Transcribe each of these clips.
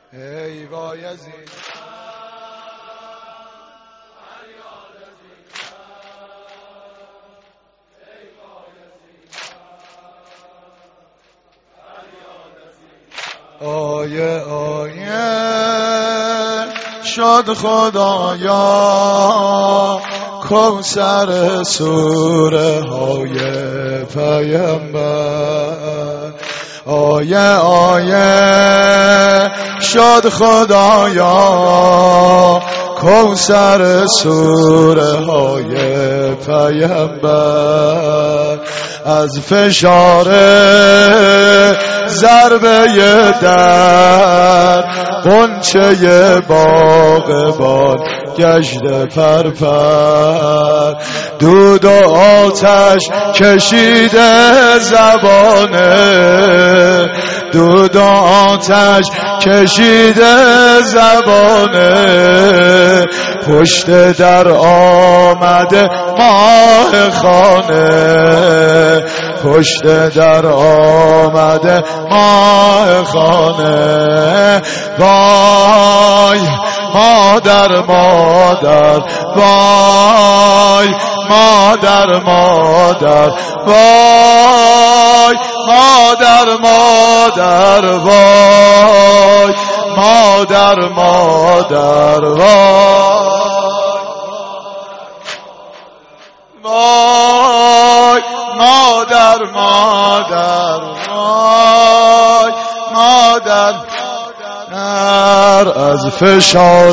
ای بایزید آیه آیه شد خدایا کوثر سوره های پیامبر آیه آیه شد خدایا کوثر سوره های پیامبر از فشار ضربه در غنچه باغبان گشت پرپر دود و آتش کشیده زبانه دود و آتش کشیده زبانه پشت در آمده ماه خانه پشت در آمده ماه خانه وای مادر مادر وای مادر مادر وای مادر مادر وای مادر مادر وای مادر مادر وای مادر از فشار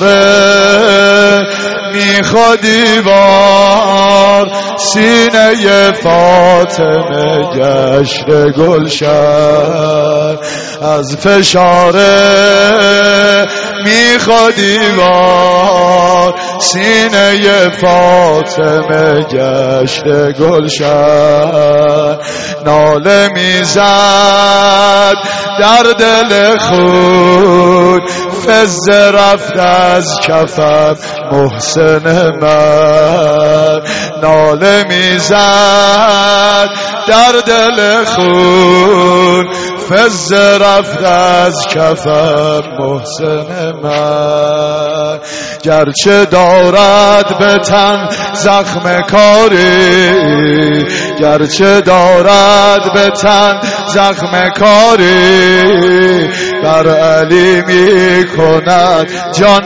میخوادی بار سینه فاطمه گشت گلشن از فشار میخوادی بار سینه فاطمه گشت گلشن ناله میزد در دل خود فز رفت از کفم محسن من ناله میزد در دل خود فز رفت از کفم محسن من گرچه دارد به تن زخم کاری گرچه دارد به تن زخم کاری بر علی می کند جان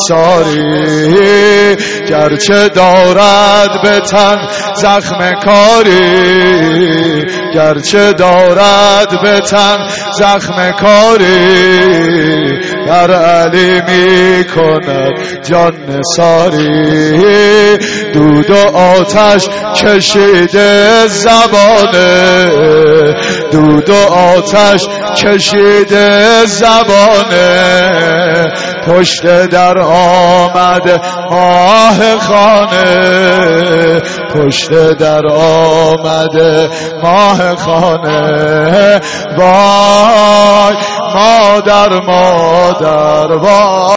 نثاری گرچه دارد به تن زخم کاری گرچه دارد به تن زخم کاری بر علی می کند جان نثاری دود و آتش کشیده زبانه دود و آتش کشیده زبانه پشت در آمده ماه خانه پشت در آمده ماه خانه وای مادر مادر وای